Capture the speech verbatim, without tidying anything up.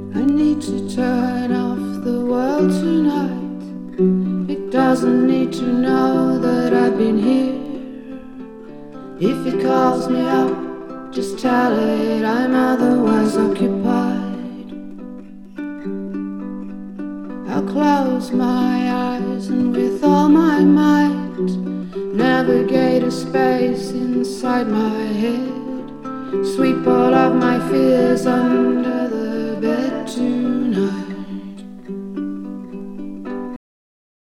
I need to turn off the world tonight. It doesn't need to know that I've been here. If it calls me up, just tell it I'm otherwise occupied. I'll close my eyes and with all my might navigate a space inside my head. Sweep all of my fears under the bed tonight.